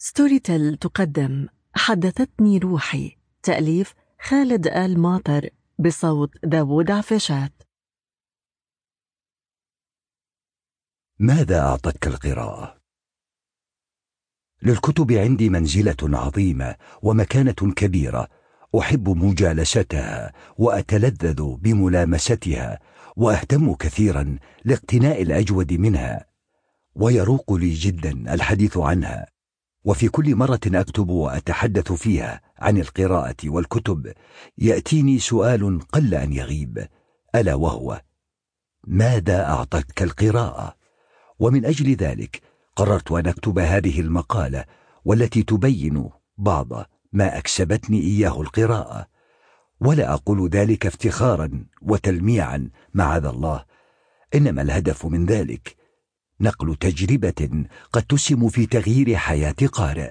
ستوري تيل تقدم حدثتني روحي، تأليف خالد آل ماطر، بصوت داوود عفيشات. ماذا أعطتك القراءة؟ للكتب عندي منزلة عظيمة ومكانة كبيرة، أحب مجالستها وأتلذذ بملامستها، وأهتم كثيرا لاقتناء الأجود منها، ويروق لي جدا الحديث عنها. وفي كل مرة أكتب وأتحدث فيها عن القراءة والكتب يأتيني سؤال قل أن يغيب، ألا وهو: ماذا أعطتك القراءة؟ ومن أجل ذلك قررت أن أكتب هذه المقالة، والتي تبين بعض ما أكسبتني إياه القراءة. ولا أقول ذلك افتخارا وتلميعا معاذ الله، إنما الهدف من ذلك نقل تجربة قد تسهم في تغيير حياة قارئ.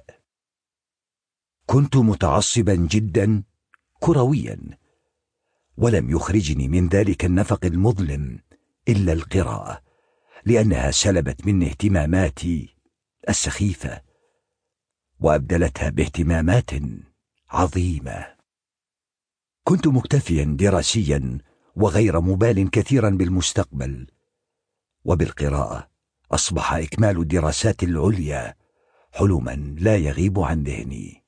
كنت متعصبا جدا كرويا، ولم يخرجني من ذلك النفق المظلم إلا القراءة، لأنها سلبت مني اهتماماتي السخيفة وأبدلتها باهتمامات عظيمة. كنت مكتفيا دراسيا وغير مبال كثيرا بالمستقبل، وبالقراءة أصبح إكمال الدراسات العليا حلما لا يغيب عن ذهني.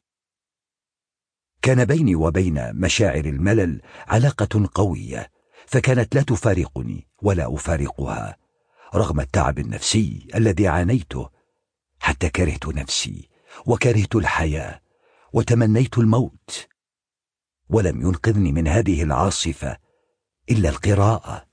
كان بيني وبين مشاعر الملل علاقة قوية، فكانت لا تفارقني ولا أفارقها رغم التعب النفسي الذي عانيته، حتى كرهت نفسي وكرهت الحياة وتمنيت الموت. ولم ينقذني من هذه العاصفة إلا القراءة،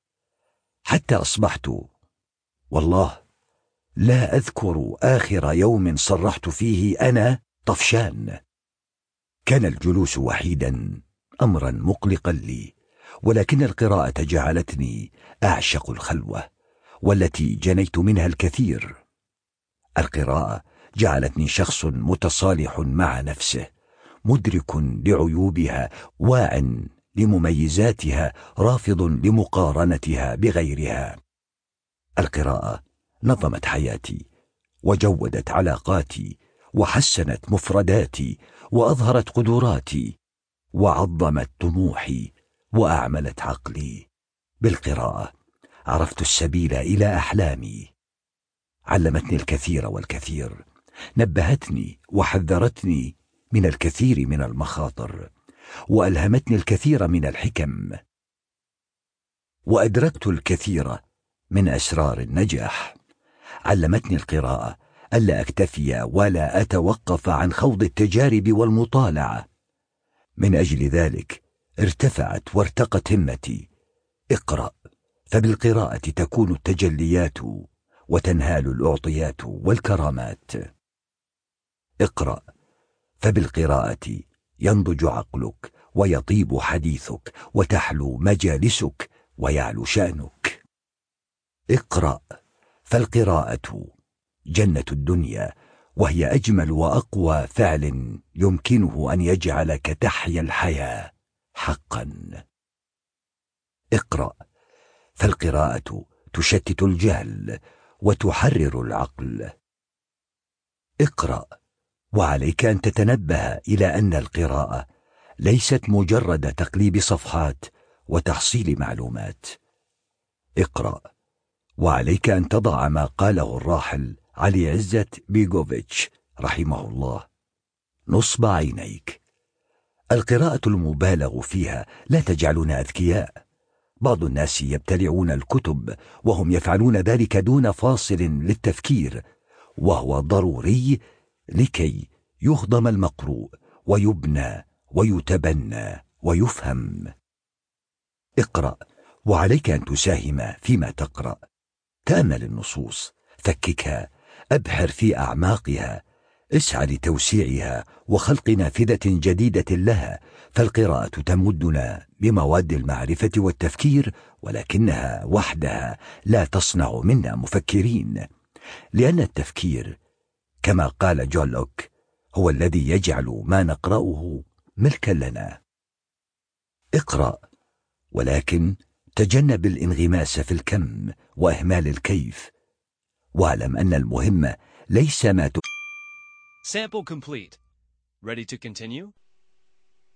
حتى أصبحت والله لا أذكر آخر يوم صرحت فيه أنا طفشان. كان الجلوس وحيدا أمرا مقلقا لي، ولكن القراءة جعلتني أعشق الخلوة، والتي جنيت منها الكثير. القراءة جعلتني شخص متصالح مع نفسه، مدرك لعيوبها، واع لمميزاتها، رافض لمقارنتها بغيرها. القراءة نظمت حياتي، وجودت علاقاتي، وحسنت مفرداتي، وأظهرت قدراتي، وعظمت طموحي، وأعملت عقلي. بالقراءة عرفت السبيل إلى أحلامي، علمتني الكثير والكثير، نبهتني وحذرتني من الكثير من المخاطر، وألهمتني الكثير من الحكم، وأدركت الكثير من أسرار النجاح. علمتني القراءة ألا أكتفي ولا أتوقف عن خوض التجارب والمطالعة. من أجل ذلك ارتفعت وارتقت همتي. اقرأ، فبالقراءة تكون التجليات وتنهال الأعطيات والكرامات. اقرأ، فبالقراءة ينضج عقلك ويطيب حديثك وتحلو مجالسك ويعلو شأنك. اقرأ، فالقراءة جنة الدنيا، وهي أجمل وأقوى فعل يمكنه أن يجعلك تحيا الحياة حقا. اقرأ، فالقراءة تشتت الجهل وتحرر العقل. اقرأ، وعليك أن تتنبه إلى أن القراءة ليست مجرد تقليب صفحات وتحصيل معلومات. اقرأ، وعليك أن تضع ما قاله الراحل علي عزت بيغوفيتش رحمه الله نصب عينيك. القراءة المبالغ فيها لا تجعلنا أذكياء. بعض الناس يبتلعون الكتب وهم يفعلون ذلك دون فاصل للتفكير، وهو ضروري لكي يهضم المقروء ويبنى ويتبنى ويفهم. اقرأ، وعليك أن تساهم فيما تقرأ. تأمل النصوص، فككها، أبحر في أعماقها، اسعى لتوسيعها وخلق نافذة جديدة لها. فالقراءة تمدنا بمواد المعرفة والتفكير، ولكنها وحدها لا تصنع منا مفكرين، لأن التفكير كما قال جون لوك هو الذي يجعل ما نقرأه ملكا لنا. اقرأ، ولكن تجنب الانغماس في الكم وإهمال الكيف، واعلم أن المهم ليس ما Sample complete. Ready to continue?